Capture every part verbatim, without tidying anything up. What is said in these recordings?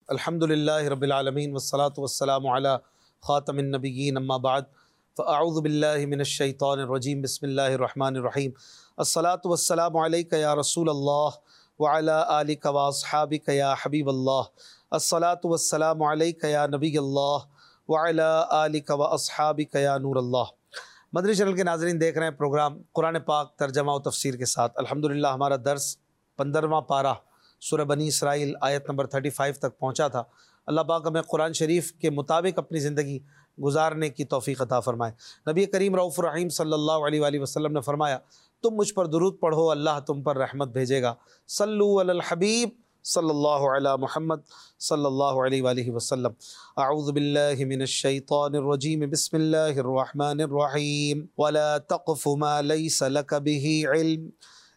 الحمد للہ رب العالمین والصلاة والسلام علی خاتم النبیین اما بعد فاعوذ باللہ من الشیطان الرجیم بسم اللہ الرحمن الرحیم الصلاة والسلام علیک یا رسول اللہ وعلی آلک واصحابک یا حبیب اللہ الصلاة والسلام علیک یا نبی اللہ وعلی آلک واصحابک یا نور اللہ۔ مدنی چینل کے ناظرین دیکھ رہے ہیں پروگرام قرآن پاک ترجمہ و تفسیر کے ساتھ۔ الحمدللہ ہمارا درس پندرہواں پارہ سورہ بنی اسرائیل آیت نمبر پینتیس تک پہنچا تھا۔ اللہ پاک ہمیں قرآن شریف کے مطابق اپنی زندگی گزارنے کی توفیق عطا فرمائے۔ نبی کریم رؤوف الرحیم صلی اللہ علیہ وآلہ وسلم نے فرمایا، تم مجھ پر درود پڑھو اللہ تم پر رحمت بھیجے گا۔ صلو علی الحبیب صلی اللہ علی محمد صلی اللہ علیہ وآلہ وسلم۔ اعوذ باللہ من الشیطان الرجیم بسم اللہ الرحمن الرحیم ولا تقف ما لیس لک به علم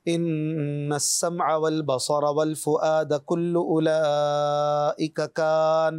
ان السمع والبصر والفؤاد كل اولئک کان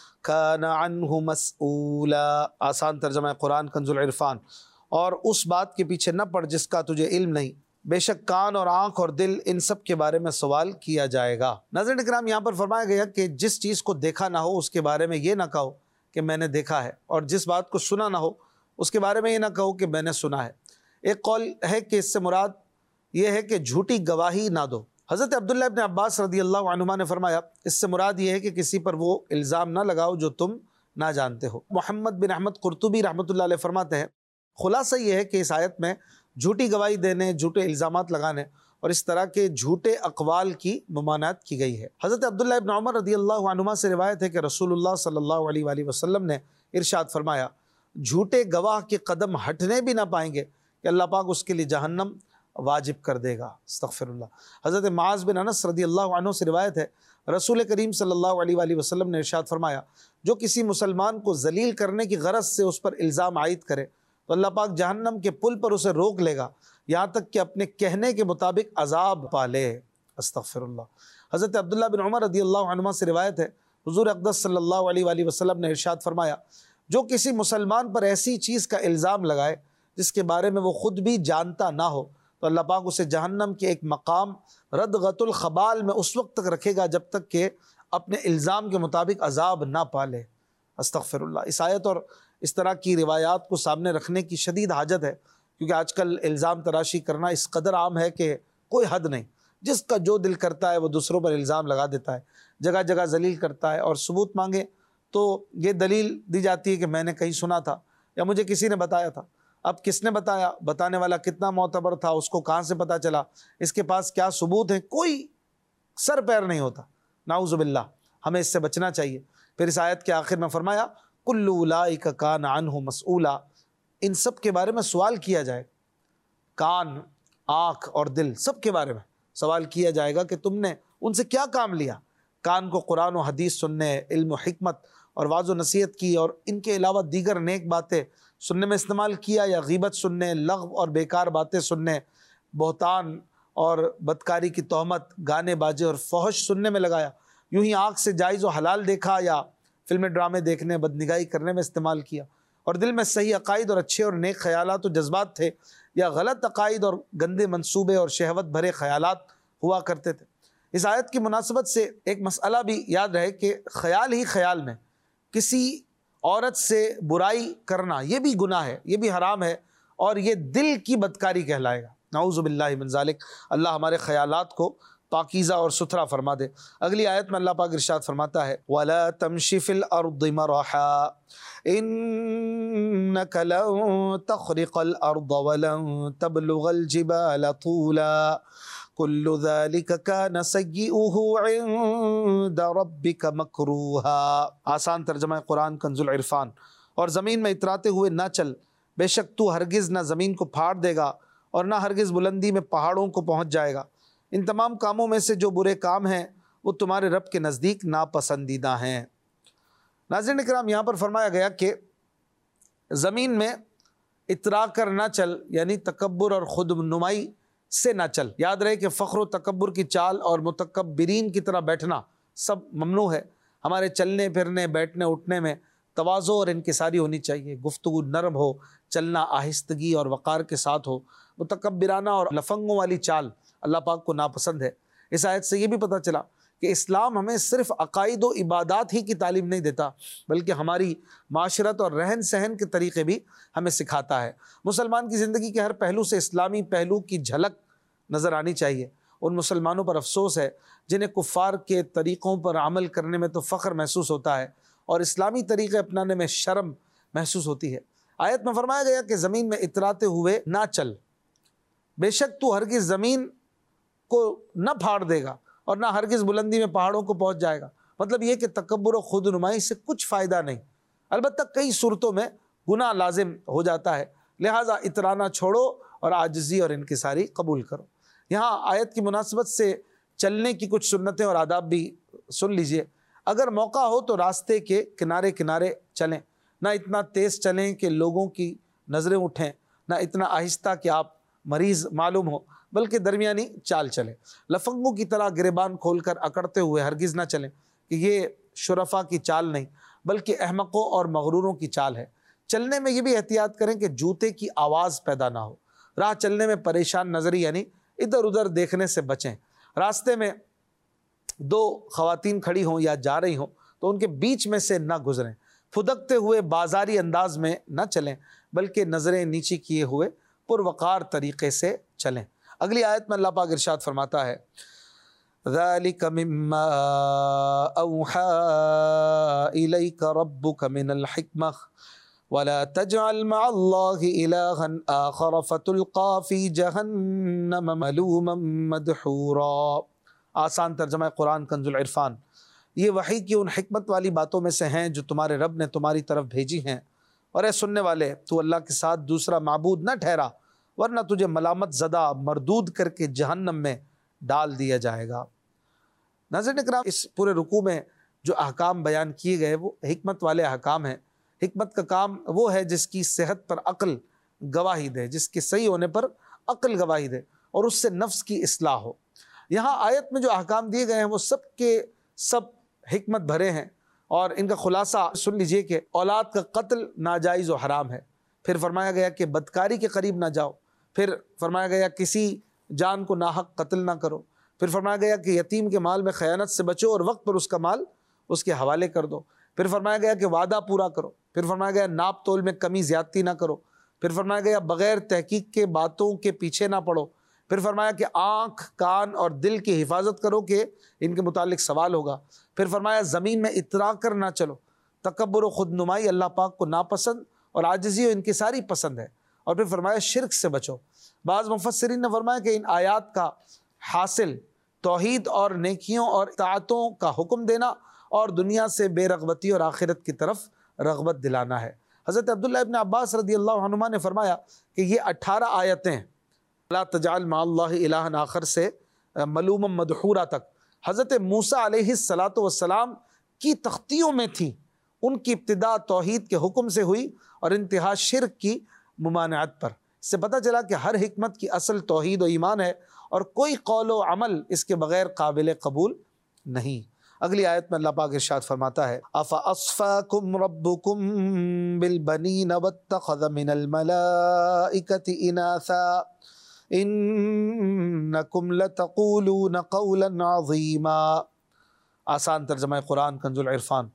کان عنہ مسئولا۔ آسان ترجمہ قرآن کنز العرفان۔ اور اس بات کے پیچھے نہ پڑ جس کا تجھے علم نہیں، بے شک کان اور آنکھ اور دل ان سب کے بارے میں سوال کیا جائے گا۔ ناظرین اکرام، یہاں پر فرمایا گیا کہ جس چیز کو دیکھا نہ ہو اس کے بارے میں یہ نہ کہو کہ میں نے دیکھا ہے، اور جس بات کو سنا نہ ہو اس کے بارے میں یہ نہ کہو کہ میں نے سنا ہے۔ ایک قول ہے کہ اس سے مراد یہ ہے کہ جھوٹی گواہی نہ دو۔ حضرت عبداللہ ابن عباس رضی اللہ عنہما نے فرمایا، اس سے مراد یہ ہے کہ کسی پر وہ الزام نہ لگاؤ جو تم نہ جانتے ہو۔ محمد بن احمد قرطبی رحمۃ اللہ علیہ فرماتے ہیں، خلاصہ یہ ہے کہ اس آیت میں جھوٹی گواہی دینے، جھوٹے الزامات لگانے اور اس طرح کے جھوٹے اقوال کی ممانعت کی گئی ہے۔ حضرت عبداللہ ابن عمر رضی اللہ عنہما سے روایت ہے کہ رسول اللہ صلی اللہ علیہ وآلہ وسلم نے ارشاد فرمایا، جھوٹے گواہ کے قدم ہٹنے بھی نہ پائیں گے کہ اللہ پاک اس کے لیے جہنم واجب کر دے گا۔ استغفر اللہ۔ حضرت معاذ بن انس رضی اللہ عنہ سے روایت ہے، رسول کریم صلی اللہ علیہ وآلہ وسلم نے ارشاد فرمایا، جو کسی مسلمان کو ذلیل کرنے کی غرض سے اس پر الزام عائد کرے تو اللہ پاک جہنم کے پل پر اسے روک لے گا یہاں تک کہ اپنے کہنے کے مطابق عذاب پالے۔ استغفر اللہ۔ حضرت عبداللہ بن عمر رضی اللہ عنہ سے روایت ہے، حضور اقدس صلی اللہ علیہ وآلہ وسلم نے ارشاد فرمایا، جو کسی مسلمان پر ایسی چیز کا الزام لگائے جس کے بارے میں وہ خود بھی جانتا نہ ہو تو اللہ پاک اسے جہنم کے ایک مقام ردغۃ الخبال میں اس وقت تک رکھے گا جب تک کہ اپنے الزام کے مطابق عذاب نہ پالے۔ استغفر اللہ۔ اس آیت اور اس طرح کی روایات کو سامنے رکھنے کی شدید حاجت ہے، کیونکہ آج کل الزام تراشی کرنا اس قدر عام ہے کہ کوئی حد نہیں۔ جس کا جو دل کرتا ہے وہ دوسروں پر الزام لگا دیتا ہے، جگہ جگہ ذلیل کرتا ہے، اور ثبوت مانگے تو یہ دلیل دی جاتی ہے کہ میں نے کہیں سنا تھا یا مجھے کسی نے بتایا تھا۔ اب کس نے بتایا، بتانے والا کتنا معتبر تھا، اس کو کہاں سے پتہ چلا، اس کے پاس کیا ثبوت ہے، کوئی سر پیر نہیں ہوتا۔ نعوذ باللہ، ہمیں اس سے بچنا چاہیے۔ پھر اس آیت کے آخر میں فرمایا، کل اولئک کان عنہ مسئولا، ان سب کے بارے میں سوال کیا جائے گا۔ کان، آنکھ اور دل، سب کے بارے میں سوال کیا جائے گا کہ تم نے ان سے کیا کام لیا۔ کان کو قرآن و حدیث سننے، علم و حکمت اور واعظ و نصیحت کی اور ان کے علاوہ دیگر نیک باتیں سننے میں استعمال کیا، یا غیبت سننے، لغو اور بیکار باتیں سننے، بہتان اور بدکاری کی تہمت، گانے باجے اور فحش سننے میں لگایا۔ یوں ہی آنکھ سے جائز و حلال دیکھا یا فلمیں ڈرامے دیکھنے، بدنگاہی کرنے میں استعمال کیا، اور دل میں صحیح عقائد اور اچھے اور نیک خیالات و جذبات تھے، یا غلط عقائد اور گندے منصوبے اور شہوت بھرے خیالات ہوا کرتے تھے۔ اس آیت کی مناسبت سے ایک مسئلہ بھی یاد رہے کہ خیال ہی خیال میں کسی عورت سے برائی کرنا یہ بھی گناہ ہے، یہ بھی حرام ہے، اور یہ دل کی بدکاری کہلائے گا۔ نعوذ باللہ من ذالک۔ اللہ ہمارے خیالات کو پاکیزہ اور ستھرا فرما دے۔ اگلی آیت میں اللہ پاک ارشاد فرماتا ہے، وَلَا تَمْشِ فِي الْأَرْضِ مَرَحًا إِنَّكَ لَن تَخْرِقَ الْأَرْضَ وَلَن تَبْلُغَ الْجِبَالَ طُولًا كُلُّ ذَلِكَ كَانَ سَيِّئُهُ عِندَ رَبِّكَ مَكْرُوهًا۔ آسان ترجمہ قرآن کنز العرفان۔ اور زمین میں اتراتے ہوئے نہ چل، بے شک تو ہرگز نہ زمین کو پھاڑ دے گا اور نہ ہرگز بلندی میں پہاڑوں کو پہنچ جائے گا۔ ان تمام کاموں میں سے جو برے کام ہیں وہ تمہارے رب کے نزدیک ناپسندیدہ ہیں۔ ناظرین اکرام، یہاں پر فرمایا گیا کہ زمین میں اترا کر نہ چل، یعنی تکبر اور خود نمائی سے نہ چل۔ یاد رہے کہ فخر و تکبر کی چال اور متکبرین کی طرح بیٹھنا سب ممنوع ہے۔ ہمارے چلنے پھرنے، بیٹھنے اٹھنے میں تواضع اور انکساری ہونی چاہیے، گفتگو نرم ہو، چلنا آہستگی اور وقار کے ساتھ ہو۔ متکبرانہ اور لفنگوں والی چال اللہ پاک کو ناپسند ہے۔ اس آیت سے یہ بھی پتہ چلا کہ کہ اسلام ہمیں صرف عقائد و عبادات ہی کی تعلیم نہیں دیتا، بلکہ ہماری معاشرت اور رہن سہن کے طریقے بھی ہمیں سکھاتا ہے۔ مسلمان کی زندگی کے ہر پہلو سے اسلامی پہلو کی جھلک نظر آنی چاہیے۔ ان مسلمانوں پر افسوس ہے جنہیں کفار کے طریقوں پر عمل کرنے میں تو فخر محسوس ہوتا ہے اور اسلامی طریقے اپنانے میں شرم محسوس ہوتی ہے۔ آیت میں فرمایا گیا کہ زمین میں اتراتے ہوئے نہ چل، بے شک تو ہرگز زمین کو نہ پھاڑ دے گا اور نہ ہرگز بلندی میں پہاڑوں کو پہنچ جائے گا۔ مطلب یہ کہ تکبر و خود نمائی سے کچھ فائدہ نہیں، البتہ کئی صورتوں میں گناہ لازم ہو جاتا ہے، لہٰذا اترانا چھوڑو اور عاجزی اور انکساری قبول کرو۔ یہاں آیت کی مناسبت سے چلنے کی کچھ سنتیں اور آداب بھی سن لیجئے۔ اگر موقع ہو تو راستے کے کنارے کنارے چلیں، نہ اتنا تیز چلیں کہ لوگوں کی نظریں اٹھیں، نہ اتنا آہستہ کہ آپ مریض معلوم ہو، بلکہ درمیانی چال چلیں۔ لفنگوں کی طرح گریبان کھول کر اکڑتے ہوئے ہرگز نہ چلیں کہ یہ شرفا کی چال نہیں بلکہ احمقوں اور مغروروں کی چال ہے۔ چلنے میں یہ بھی احتیاط کریں کہ جوتے کی آواز پیدا نہ ہو۔ راہ چلنے میں پریشان نظری یعنی ادھر ادھر دیکھنے سے بچیں۔ راستے میں دو خواتین کھڑی ہوں یا جا رہی ہوں تو ان کے بیچ میں سے نہ گزریں۔ پھدکتے ہوئے بازاری انداز میں نہ چلیں بلکہ نظریں نیچی کیے ہوئے پروقار طریقے سے چلیں۔ اگلی آیت میں اللہ پاک ارشاد فرماتا ہے ذَلِكَ مِمَّا أَوْحَى إِلَيْكَ رَبُّكَ مِنَ الْحِكْمَةِ وَلَا تَجْعَلْ مَعَ اللَّهِ إِلَٰهًا آخَرَ فَتُلْقَىٰ فِي جَهَنَّمَ مَلُومًا مَدْحُورًا۔ آسان ترجمہ قرآن کنز العرفان۔ یہ وحی کی ان حکمت والی باتوں میں سے ہیں جو تمہارے رب نے تمہاری طرف بھیجی ہیں، اور اے سننے والے تو اللہ کے ساتھ دوسرا معبود نہ ٹھہرا ورنہ تجھے ملامت زدہ مردود کر کے جہنم میں ڈال دیا جائے گا۔ ناظرین اکرام، اس پورے رکوع میں جو احکام بیان کیے گئے وہ حکمت والے احکام ہیں۔ حکمت کا کام وہ ہے جس کی صحت پر عقل گواہی دے، جس کے صحیح ہونے پر عقل گواہی دے اور اس سے نفس کی اصلاح ہو۔ یہاں آیت میں جو احکام دیے گئے ہیں وہ سب کے سب حکمت بھرے ہیں، اور ان کا خلاصہ سن لیجئے کہ اولاد کا قتل ناجائز و حرام ہے، پھر فرمایا گیا کہ بدکاری کے قریب نہ جاؤ، پھر فرمایا گیا کسی جان کو ناحق قتل نہ کرو، پھر فرمایا گیا کہ یتیم کے مال میں خیانت سے بچو اور وقت پر اس کا مال اس کے حوالے کر دو، پھر فرمایا گیا کہ وعدہ پورا کرو، پھر فرمایا گیا ناپ تول میں کمی زیادتی نہ کرو، پھر فرمایا گیا بغیر تحقیق کے باتوں کے پیچھے نہ پڑو، پھر فرمایا کہ آنکھ، کان اور دل کی حفاظت کرو کہ ان کے متعلق سوال ہوگا، پھر فرمایا زمین میں اترا کر نہ چلو، تکبر و خود نمائی اللہ پاک کو ناپسند اور عاجزی و انکساری پسند ہے، اور پھر فرمایا شرک سے بچو۔ بعض مفسرین نے فرمایا کہ ان آیات کا حاصل توحید اور نیکیوں اور اطاعتوں کا حکم دینا اور دنیا سے بے رغبتی اور آخرت کی طرف رغبت دلانا ہے۔ حضرت عبداللہ ابن عباس رضی اللہ عنہما نے فرمایا کہ یہ اٹھارہ آیتیں لا تجعل مع اللہ الہا آخر سے ملوما مدحورا تک حضرت موسیٰ علیہ الصلاۃ والسلام کی تختیوں میں تھیں۔ ان کی ابتدا توحید کے حکم سے ہوئی اور انتہا شرک کی ممانعت پر۔ اس سے پتہ چلا کہ ہر حکمت کی اصل توحید و ایمان ہے اور کوئی قول و عمل اس کے بغیر قابل قبول نہیں۔ اگلی آیت میں اللہ پاک ارشاد فرماتا ہے أَفَأَصْفَاكُمْ رَبُّكُمْ بِالْبَنِينَ وَاتَّخَذَ مِنَ الْمَلَائِكَةِ إِنَاثًا إِنَّكُمْ لَتَقُولُونَ قَوْلًا عَظِيمًا۔ آسان ترجمہ قرآن کنز العرفان۔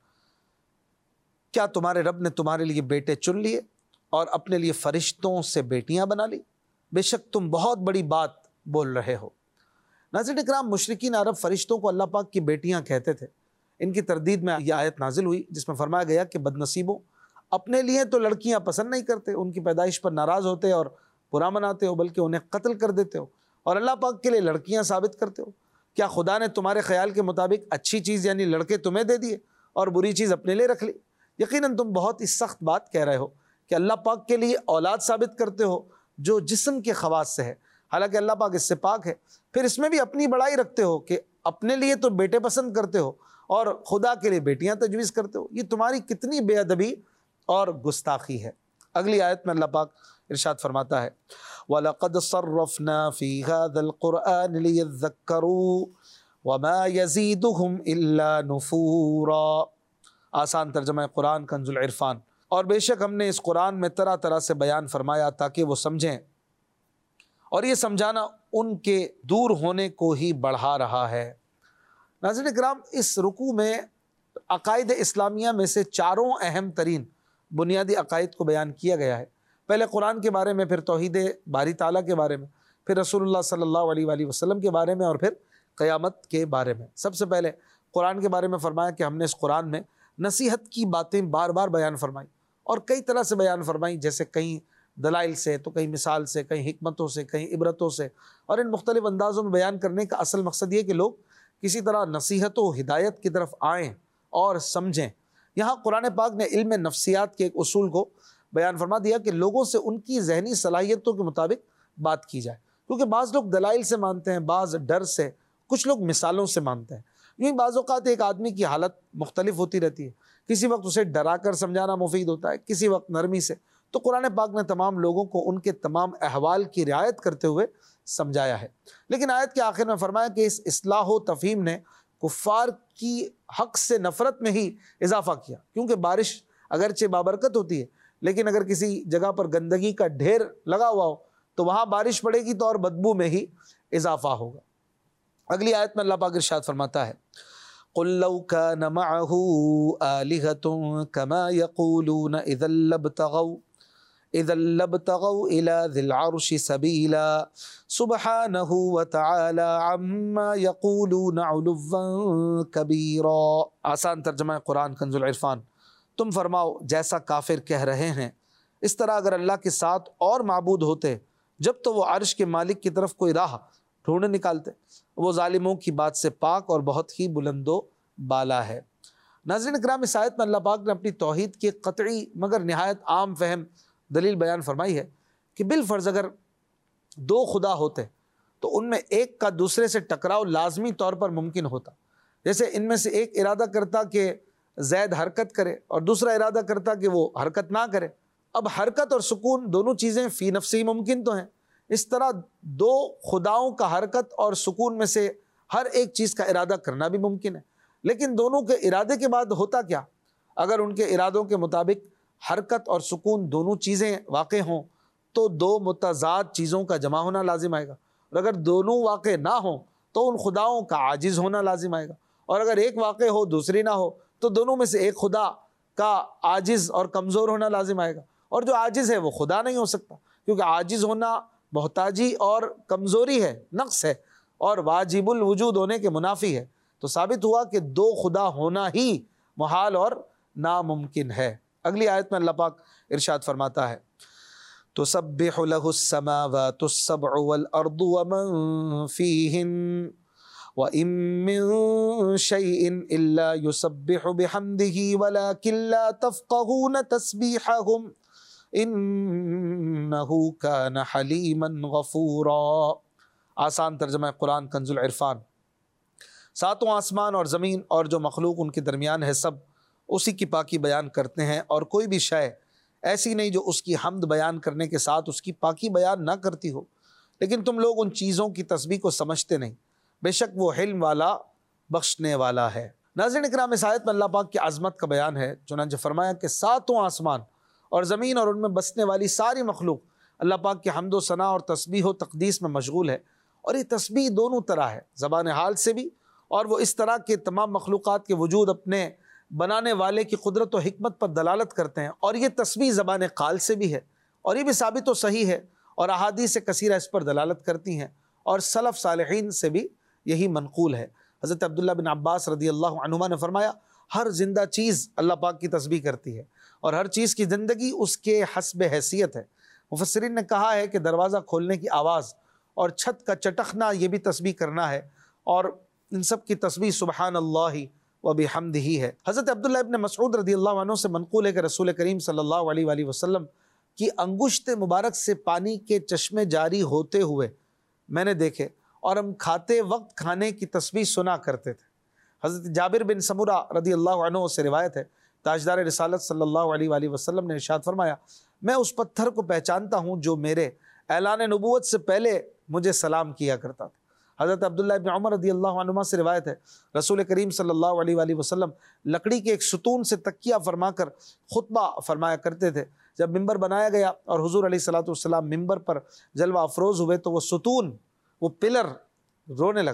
کیا تمہارے رب نے تمہارے لیے بیٹے چن لیے اور اپنے لیے فرشتوں سے بیٹیاں بنا لی؟ بے شک تم بہت بڑی بات بول رہے ہو۔ ناظرین اکرام، مشرکین عرب فرشتوں کو اللہ پاک کی بیٹیاں کہتے تھے۔ ان کی تردید میں یہ آیت نازل ہوئی جس میں فرمایا گیا کہ بد نصیبوں، اپنے لیے تو لڑکیاں پسند نہیں کرتے، ان کی پیدائش پر ناراض ہوتے اور برا مناتے ہو، بلکہ انہیں قتل کر دیتے ہو اور اللہ پاک کے لیے لڑکیاں ثابت کرتے ہو۔ کیا خدا نے تمہارے خیال کے مطابق اچھی چیز یعنی لڑکے تمہیں دے دیے اور بری چیز اپنے لیے رکھ لی؟ یقیناً تم بہت ہی سخت بات کہہ رہے ہو کہ اللہ پاک کے لیے اولاد ثابت کرتے ہو جو جسم کے خواص سے ہے، حالانکہ اللہ پاک اس سے پاک ہے۔ پھر اس میں بھی اپنی بڑائی رکھتے ہو کہ اپنے لیے تو بیٹے پسند کرتے ہو اور خدا کے لیے بیٹیاں تجویز کرتے ہو۔ یہ تمہاری کتنی بے ادبی اور گستاخی ہے۔ اگلی آیت میں اللہ پاک ارشاد فرماتا ہے وَلَقَدْ صَرَّفْنَا فِي هَذَا الْقُرْآنِ لِيَذَّكَّرُوا وَمَا يَزِيدُهُمْ إِلَّا نُفُورًا۔ آسان ترجمہ قرآن کنز العرفان۔ اور بے شک ہم نے اس قرآن میں طرح طرح سے بیان فرمایا تاکہ وہ سمجھیں، اور یہ سمجھانا ان کے دور ہونے کو ہی بڑھا رہا ہے۔ ناظرین کرام، اس رکوع میں عقائد اسلامیہ میں سے چاروں اہم ترین بنیادی عقائد کو بیان کیا گیا ہے۔ پہلے قرآن کے بارے میں، پھر توحید باری تعالیٰ کے بارے میں، پھر رسول اللہ صلی اللہ علیہ وآلہ وسلم کے بارے میں، اور پھر قیامت کے بارے میں۔ سب سے پہلے قرآن کے بارے میں فرمایا کہ ہم نے اس قرآن میں نصیحت کی باتیں بار بار بیان فرمائی، اور کئی طرح سے بیان فرمائی، جیسے کہیں دلائل سے، تو کہیں مثال سے، کہیں حکمتوں سے، کہیں عبرتوں سے، اور ان مختلف اندازوں میں بیان کرنے کا اصل مقصد یہ کہ لوگ کسی طرح نصیحت و ہدایت کی طرف آئیں اور سمجھیں۔ یہاں قرآن پاک نے علم نفسیات کے ایک اصول کو بیان فرما دیا کہ لوگوں سے ان کی ذہنی صلاحیتوں کے مطابق بات کی جائے، کیونکہ بعض لوگ دلائل سے مانتے ہیں، بعض ڈر سے، کچھ لوگ مثالوں سے مانتے ہیں۔ یوں بعض اوقات ایک آدمی کی حالت مختلف ہوتی رہتی ہے، کسی وقت اسے ڈرا کر سمجھانا مفید ہوتا ہے، کسی وقت نرمی سے۔ تو قرآن پاک نے تمام لوگوں کو ان کے تمام احوال کی رعایت کرتے ہوئے سمجھایا ہے۔ لیکن آیت کے آخر میں فرمایا کہ اس اصلاح و تفہیم نے کفار کی حق سے نفرت میں ہی اضافہ کیا، کیونکہ بارش اگرچہ بابرکت ہوتی ہے، لیکن اگر کسی جگہ پر گندگی کا ڈھیر لگا ہوا ہو تو وہاں بارش پڑے گی تو اور بدبو میں ہی اضافہ ہوگا۔ اگلی آیت میں اللہ پاک ارشاد فرماتا ہے، قُل لَوْ كَانَ مَعَهُ آلِهَةٌ كَمَا يَقُولُونَ إِذًا لَابْتَغَوْا إِذًا لَابْتَغَوْا إِلَى ذِي الْعَرْشِ سَبِيلًا سُبْحَانَهُ وَتَعَالَى عَمَّا يَقُولُونَ عُلُوًّا كَبِيرًا۔ آسان ترجمہ قرآن کنز العرفان۔ تم فرماؤ جیسا کافر کہہ رہے ہیں، اس طرح اگر اللہ کے ساتھ اور معبود ہوتے جب تو وہ عرش کے مالک کی طرف کوئی راہ ڈھونڈ نکالتے، وہ ظالموں کی بات سے پاک اور بہت ہی بلند و بالا ہے۔ ناظرین اکرام، اس آیت میں اللہ پاک نے اپنی توحید کی قطعی مگر نہایت عام فہم دلیل بیان فرمائی ہے کہ بالفرض اگر دو خدا ہوتے تو ان میں ایک کا دوسرے سے ٹکراؤ لازمی طور پر ممکن ہوتا۔ جیسے ان میں سے ایک ارادہ کرتا کہ زید حرکت کرے اور دوسرا ارادہ کرتا کہ وہ حرکت نہ کرے۔ اب حرکت اور سکون دونوں چیزیں فی نفسی ممکن تو ہیں، اس طرح دو خداؤں کا حرکت اور سکون میں سے ہر ایک چیز کا ارادہ کرنا بھی ممکن ہے، لیکن دونوں کے ارادے کے بعد ہوتا کیا؟ اگر ان کے ارادوں کے مطابق حرکت اور سکون دونوں چیزیں واقع ہوں تو دو متضاد چیزوں کا جمع ہونا لازم آئے گا، اور اگر دونوں واقع نہ ہوں تو ان خداؤں کا عاجز ہونا لازم آئے گا، اور اگر ایک واقع ہو دوسری نہ ہو تو دونوں میں سے ایک خدا کا عاجز اور کمزور ہونا لازم آئے گا، اور جو عاجز ہے وہ خدا نہیں ہو سکتا، کیونکہ عاجز ہونا محتاجی اور کمزوری ہے، نقص ہے، اور واجب الوجود ہونے کے منافی ہے۔ تو ثابت ہوا کہ دو خدا ہونا ہی محال اور ناممکن ہے۔ اگلی آیت میں اللہ پاک ارشاد فرماتا ہے، تسبح له السماوات السبع والارض ومن فيهن وَإِن مِّن شَيْءٍ إِلَّا يُسَبِّحُ بِحَمْدِهِ وَلَكِن لَّا تَفْقَهُونَ تَسْبِيحَهُمْ إِنَّهُ كَانَ حَلِيمًا غَفُورًا۔ آسان ترجمہ قرآن کنز العرفان۔ ساتوں آسمان اور زمین اور جو مخلوق ان کے درمیان ہے سب اسی کی پاکی بیان کرتے ہیں، اور کوئی بھی شے ایسی نہیں جو اس کی حمد بیان کرنے کے ساتھ اس کی پاکی بیان نہ کرتی ہو، لیکن تم لوگ ان چیزوں کی تسبیح کو سمجھتے نہیں، بے شک وہ حلم والا بخشنے والا ہے۔ ناظرین اکرام، اس آیت میں اللہ پاک کی عظمت کا بیان ہے، چنانچہ فرمایا کہ ساتوں آسمان اور زمین اور ان میں بسنے والی ساری مخلوق اللہ پاک کی حمد و ثنا اور تسبیح و تقدیس میں مشغول ہے، اور یہ تسبیح دونوں طرح ہے، زبان حال سے بھی، اور وہ اس طرح کے تمام مخلوقات کے وجود اپنے بنانے والے کی قدرت و حکمت پر دلالت کرتے ہیں، اور یہ تسبیح زبان قال سے بھی ہے، اور یہ بھی ثابت و صحیح ہے، اور احادیث کثیرہ اس پر دلالت کرتی ہیں، اور سلف صالحین سے بھی یہی منقول ہے۔ حضرت عبداللہ بن عباس رضی اللہ عنہما نے فرمایا، ہر زندہ چیز اللہ پاک کی تسبیح کرتی ہے، اور ہر چیز کی زندگی اس کے حسب حیثیت ہے۔ مفسرین نے کہا ہے کہ دروازہ کھولنے کی آواز اور چھت کا چٹکنا یہ بھی تسبیح کرنا ہے، اور ان سب کی تسبیح سبحان اللہ و بحمدہ ہے۔ حضرت عبداللہ ابن مسعود رضی اللہ عنہ سے منقول ہے کہ رسول کریم صلی اللہ علیہ وآلہ وسلم کی انگشت مبارک سے پانی کے چشمے جاری ہوتے ہوئے میں نے دیکھے، اور ہم کھاتے وقت کھانے کی تسبیح سنا کرتے تھے۔ حضرت جابر بن سمرہ رضی اللہ عنہ سے روایت ہے، تاجدار رسالت صلی اللہ علیہ وآلہ وسلم نے ارشاد فرمایا، میں اس پتھر کو پہچانتا ہوں جو میرے اعلان نبوت سے پہلے مجھے سلام کیا کرتا تھا۔ حضرت عبداللہ ابن عمر رضی اللہ عنہما سے روایت ہے، رسول کریم صلی اللہ علیہ وآلہ وسلم لکڑی کے ایک ستون سے تکیہ فرما کر خطبہ فرمایا کرتے تھے۔ جب ممبر بنایا گیا اور حضور علیہ الصلوۃ والسلام ممبر پر جلوہ افروز ہوئے تو وہ ستون، وہ پلر رونے لگا،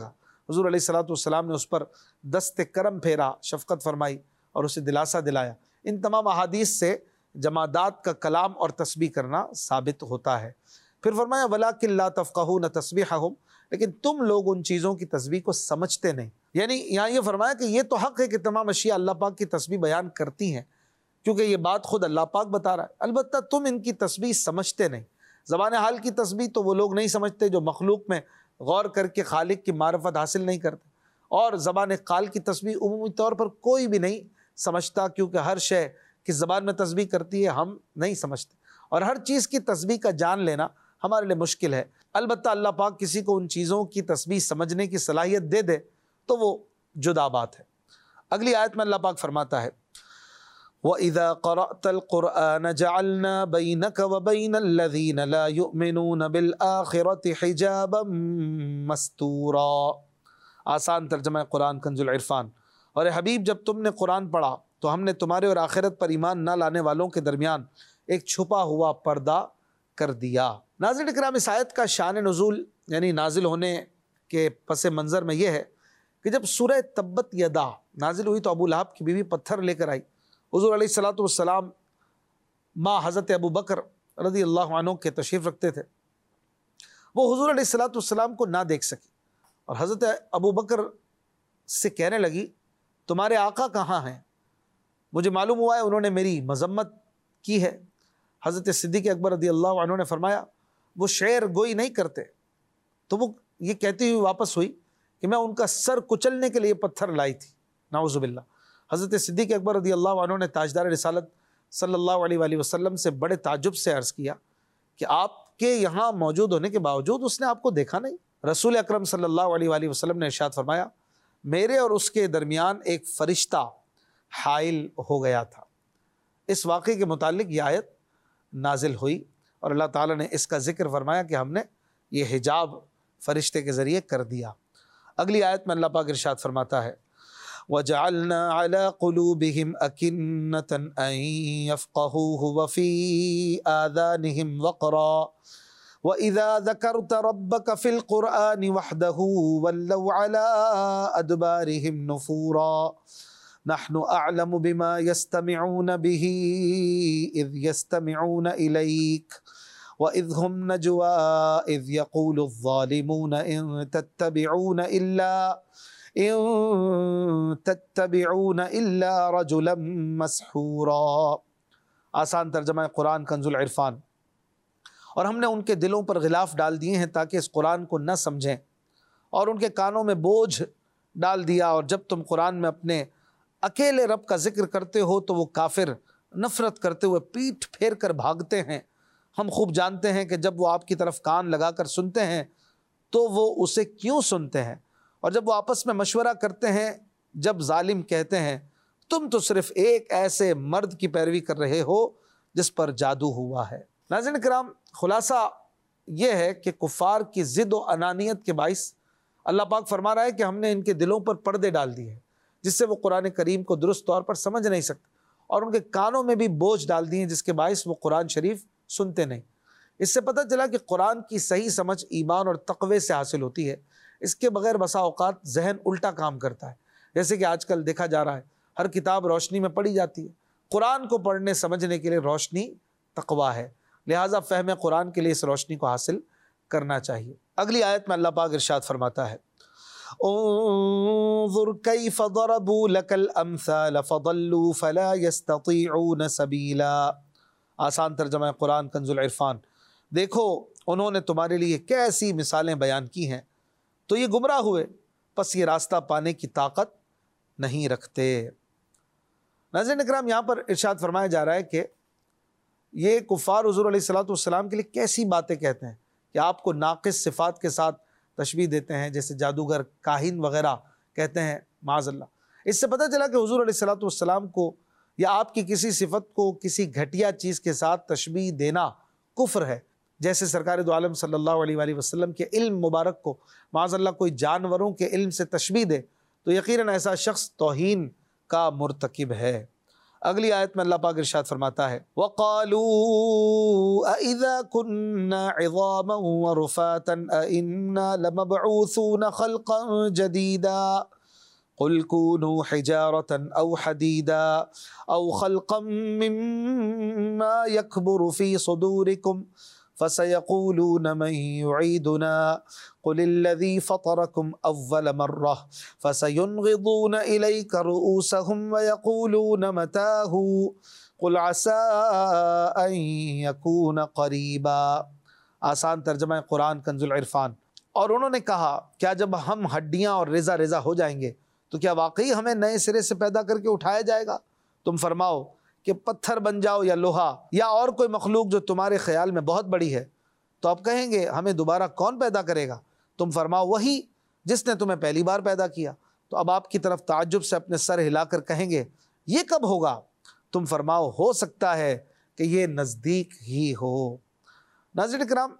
حضور علیہ الصلوۃ والسلام نے اس پر دست کرم پھیرا، شفقت فرمائی اور اسے دلاسا دلایا۔ ان تمام احادیث سے جمادات کا کلام اور تسبیح کرنا ثابت ہوتا ہے۔ پھر فرمایا وَلَٰكِن لَا تَفْقَهُونَ تَسْبِيحَهُمْ، لیکن تم لوگ ان چیزوں کی تسبیح کو سمجھتے نہیں۔ یعنی یہاں یہ فرمایا کہ یہ تو حق ہے کہ تمام اشیاء اللہ پاک کی تسبیح بیان کرتی ہیں، کیونکہ یہ بات خود اللہ پاک بتا رہا ہے، البتہ تم ان کی تسبیح سمجھتے نہیں۔ زبان حال کی تسبیح تو وہ لوگ نہیں سمجھتے جو مخلوق میں غور کر کے خالق کی معرفت حاصل نہیں کرتے، اور زبان قال کی تسبیح عمومی طور پر کوئی بھی نہیں سمجھتا، کیونکہ ہر شے کس زبان میں تسبیح کرتی ہے ہم نہیں سمجھتے، اور ہر چیز کی تسبیح کا جان لینا ہمارے لیے مشکل ہے۔ البتہ اللہ پاک کسی کو ان چیزوں کی تسبیح سمجھنے کی صلاحیت دے دے تو وہ جدا بات ہے۔ اگلی آیت میں اللہ پاک فرماتا ہے وَإِذَا قَرَأْتَ الْقُرْآنَ جَعَلْنَا بَيْنَكَ وَبَيْنَ الَّذِينَ لَا يُؤْمِنُونَ بِالْآخِرَةِ حِجَابًا مَسْتُورًا۔ آسان ترجمہ قرآن کنز العرفان۔ اور اے حبیب جب تم نے قرآن پڑھا تو ہم نے تمہارے اور آخرت پر ایمان نہ لانے والوں کے درمیان ایک چھپا ہوا پردہ کر دیا۔ ناظرین اکرام، اس آیت کا شان نزول یعنی نازل ہونے کے پس منظر میں یہ ہے کہ جب سورہ تبت یدا نازل ہوئی تو ابو لہب کی بیوی پتھر لے کر آئی۔ حضور علیہ الصلوۃ والسلام ماں حضرت ابو بکر رضی اللہ عنہ کے تشریف رکھتے تھے، وہ حضور علیہ الصلوۃ والسلام کو نہ دیکھ سکی اور حضرت ابو بکر سے کہنے لگی تمہارے آقا کہاں ہیں؟ مجھے معلوم ہوا ہے انہوں نے میری مذمت کی ہے۔ حضرت صدیق اکبر رضی اللہ عنہ نے فرمایا وہ شعر گوئی نہیں کرتے، تو وہ یہ کہتی ہوئی واپس ہوئی کہ میں ان کا سر کچلنے کے لیے پتھر لائی تھی، نعوذ باللہ۔ حضرت صدیق اکبر رضی اللہ عنہ نے تاجدار رسالت صلی اللہ علیہ وآلہ وسلم سے بڑے تعجب سے عرض کیا کہ آپ کے یہاں موجود ہونے کے باوجود اس نے آپ کو دیکھا نہیں؟ رسول اکرم صلی اللہ علیہ وآلہ وسلم نے ارشاد فرمایا میرے اور اس کے درمیان ایک فرشتہ حائل ہو گیا تھا۔ اس واقعے کے متعلق یہ آیت نازل ہوئی اور اللہ تعالیٰ نے اس کا ذکر فرمایا کہ ہم نے یہ حجاب فرشتے کے ذریعے کر دیا۔ اگلی آیت میں اللہ پاک ارشاد فرماتا ہے وَجَعَلْنَا عَلَىٰ قُلُوبِهِمْ أَكِنَّةً أَن يَفْقَهُوهُ وَفِي آذَانِهِمْ وَقْرًا وَإِذَا ذَكَرْتَ رَبَّكَ فِي الْقُرْآنِ وَحْدَهُ وَلَّوْا عَلَىٰ أَدْبَارِهِمْ نُفُورًا نَحْنُ أَعْلَمُ بِمَا يَسْتَمِعُونَ بِهِ إِذْ يَسْتَمِعُونَ إِلَيْكَ وَإِذْ هُمْ نَجْوَىٰ إِذْ يَقُولُ الظَّالِمُونَ إِن تَتَّبِعُونَ إِلَّا إِن تَتَّبِعُونَ إِلَّا رَجُلًا مَسْحُورًا۔ آسان ترجمہ قرآن کنز العرفان۔ اور ہم نے ان کے دلوں پر غلاف ڈال دیے ہیں تاکہ اس قرآن کو نہ سمجھیں، اور ان کے کانوں میں بوجھ ڈال دیا، اور جب تم قرآن میں اپنے اکیلے رب کا ذکر کرتے ہو تو وہ کافر نفرت کرتے ہوئے پیٹھ پھیر کر بھاگتے ہیں۔ ہم خوب جانتے ہیں کہ جب وہ آپ کی طرف کان لگا کر سنتے ہیں تو وہ اسے کیوں سنتے ہیں، اور جب وہ آپس میں مشورہ کرتے ہیں جب ظالم کہتے ہیں تم تو صرف ایک ایسے مرد کی پیروی کر رہے ہو جس پر جادو ہوا ہے۔ ناظرین کرام، خلاصہ یہ ہے کہ کفار کی ضد و انانیت کے باعث اللہ پاک فرما رہا ہے کہ ہم نے ان کے دلوں پر پردے ڈال دیے ہیں جس سے وہ قرآن کریم کو درست طور پر سمجھ نہیں سکتے، اور ان کے کانوں میں بھی بوجھ ڈال دیے ہیں جس کے باعث وہ قرآن شریف سنتے نہیں۔ اس سے پتہ چلا کہ قرآن کی صحیح سمجھ ایمان اور تقوی سے حاصل ہوتی ہے، اس کے بغیر بسا اوقات ذہن الٹا کام کرتا ہے، جیسے کہ آج کل دیکھا جا رہا ہے ہر کتاب روشنی میں پڑھی جاتی ہے۔ قرآن کو پڑھنے سمجھنے کے لیے روشنی تقوی ہے، لہٰذا فہم قرآن کے لیے اس روشنی کو حاصل کرنا چاہیے۔ اگلی آیت میں اللہ پاک ارشاد فرماتا ہے انظر کیف ضربوا لک الامثال فضلوا فلا يستطيعون سبیلا۔ آسان ترجمہ قرآن کنز العرفان۔ دیکھو انہوں نے تمہارے لیے کیسی مثالیں بیان کی ہیں تو یہ گمراہ ہوئے، پس یہ راستہ پانے کی طاقت نہیں رکھتے۔ ناظرین اکرام، یہاں پر ارشاد فرمایا جا رہا ہے کہ یہ کفار حضور علیہ الصلوۃ والسلام کے لیے کیسی باتیں کہتے ہیں کہ آپ کو ناقص صفات کے ساتھ تشبیہ دیتے ہیں، جیسے جادوگر، کاہن وغیرہ کہتے ہیں معاذ اللہ۔ اس سے پتہ چلا کہ حضور علیہ الصلوۃ والسلام کو یا آپ کی کسی صفت کو کسی گھٹیا چیز کے ساتھ تشبیہ دینا کفر ہے، جیسے سرکار دو عالم صلی اللہ علیہ وآلہ وسلم کے علم مبارک کو معاذ اللہ کوئی جانوروں کے علم سے تشبیہ دے تو یقیناً ایسا شخص توہین کا مرتکب ہے۔ اگلی آیت میں اللہ پاک ارشاد فرماتا ہے وَقَالُوا أَإِذَا كُنَّا عِظَامًا وَرُفَاتًا أَإِنَّا لَمَبْعُوثُونَ خَلْقًا جَدِيدًا قُلْ كُونُوا حِجَارَةً أَوْ حَدِيدًا أَوْ خَلْقًا مِّمَّا يَكْبُرُ فِي صُدُورِكُمْ فَسَيَقُولُونَ مَن يُعِيدُنَا قُلِ الَّذِي فَطَرَكُمْ أَوَّلَ مَرَّةٍ فَسَيُنْغِضُونَ إِلَيْكَ رُؤُوسَهُمْ وَيَقُولُونَ مَتَىٰ قُلْ عَسَىٰ أَن يَكُونَ قَرِيبًا۔ آسان ترجمہ قرآن کنز العرفان۔ اور انہوں نے کہا کیا جب ہم ہڈیاں اور ریزہ ریزہ ہو جائیں گے تو کیا واقعی ہمیں نئے سرے سے پیدا کر کے اٹھایا جائے گا؟ تم فرماؤ کہ پتھر بن جاؤ یا لوہا یا اور کوئی مخلوق جو تمہارے خیال میں بہت بڑی ہے، تو آپ کہیں گے ہمیں دوبارہ کون پیدا کرے گا؟ تم فرماؤ وہی جس نے تمہیں پہلی بار پیدا کیا۔ تو اب آپ کی طرف تعجب سے اپنے سر ہلا کر کہیں گے یہ کب ہوگا؟ تم فرماؤ ہو سکتا ہے کہ یہ نزدیک ہی ہو۔ ناظرین کرام،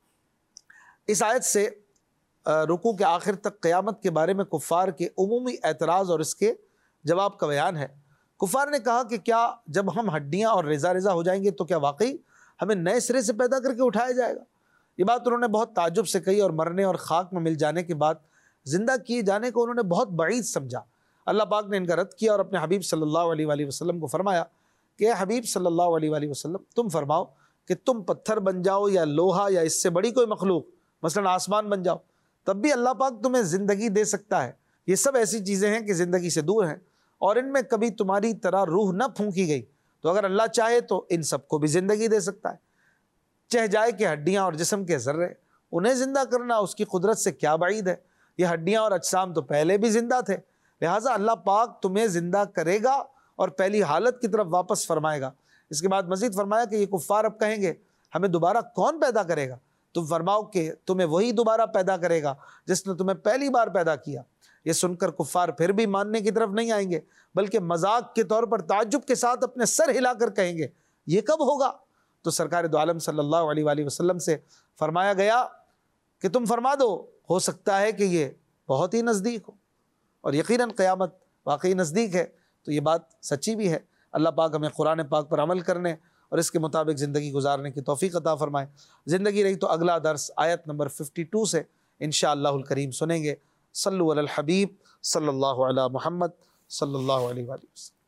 اس آیت سے رکوع کے آخر تک قیامت کے بارے میں کفار کے عمومی اعتراض اور اس کے جواب کا بیان ہے۔ کفار نے کہا کہ کیا جب ہم ہڈیاں اور ریزہ ریزہ ہو جائیں گے تو کیا واقعی ہمیں نئے سرے سے پیدا کر کے اٹھایا جائے گا؟ یہ بات انہوں نے بہت تعجب سے کہی اور مرنے اور خاک میں مل جانے کے بعد زندہ کیے جانے کو انہوں نے بہت بعید سمجھا۔ اللہ پاک نے ان کا رد کیا اور اپنے حبیب صلی اللہ علیہ وآلہ وسلم کو فرمایا کہ اے حبیب صلی اللہ علیہ وآلہ وسلم تم فرماؤ کہ تم پتھر بن جاؤ یا لوہا یا اس سے بڑی کوئی مخلوق مثلا آسمان بن جاؤ، تب بھی اللہ پاک تمہیں زندگی دے سکتا ہے۔ یہ سب ایسی چیزیں ہیں کہ زندگی سے دور ہیں اور ان میں کبھی تمہاری طرح روح نہ پھونکی گئی، تو اگر اللہ چاہے تو ان سب کو بھی زندگی دے سکتا ہے۔ چہ جائے کہ ہڈیاں اور جسم کے ذرے انہیں زندہ کرنا اس کی قدرت سے کیا بعید ہے؟ یہ ہڈیاں اور اجسام تو پہلے بھی زندہ تھے، لہٰذا اللہ پاک تمہیں زندہ کرے گا اور پہلی حالت کی طرف واپس فرمائے گا۔ اس کے بعد مزید فرمایا کہ یہ کفار اب کہیں گے ہمیں دوبارہ کون پیدا کرے گا؟ تم فرماؤ کہ تمہیں وہی دوبارہ پیدا کرے گا جس نے تمہیں پہلی بار پیدا کیا۔ یہ سن کر کفار پھر بھی ماننے کی طرف نہیں آئیں گے، بلکہ مذاق کے طور پر تعجب کے ساتھ اپنے سر ہلا کر کہیں گے یہ کب ہوگا؟ تو سرکار دو عالم صلی اللہ علیہ وآلہ وسلم سے فرمایا گیا کہ تم فرما دو ہو سکتا ہے کہ یہ بہت ہی نزدیک ہو، اور یقیناً قیامت واقعی نزدیک ہے۔ تو یہ بات سچی بھی ہے۔ اللہ پاک ہمیں قرآن پاک پر عمل کرنے اور اس کے مطابق زندگی گزارنے کی توفیق عطا فرمائے۔ زندگی رہی تو اگلا درس آیت نمبر بائیس سے انشاءاللہ الکریم سنیں گے۔ صلو علی الحبیب صلی اللہ علی محمد صلی اللہ علیہ وآلہ وسلم۔